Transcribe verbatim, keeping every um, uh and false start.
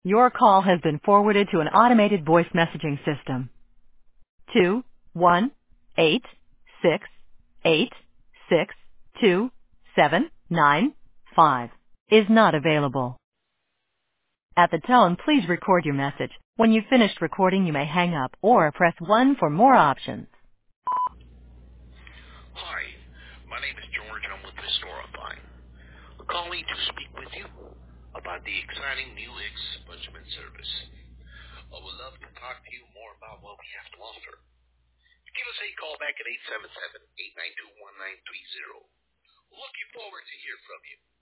Your call has been forwarded to an automated voice messaging system. Two one eight six eight six two seven nine five is not available. At the tone, please record your message. When you've finished recording, you may hang up or press one for more options. Hi, my name is George. I'm with Historify. I'm calling to speak with you about the exciting new expungements service. I would love to talk to you more about what we have to offer. Give us a call baback at eight seven seven, eight nine two, one nine three zero. Looking forward to hear from you.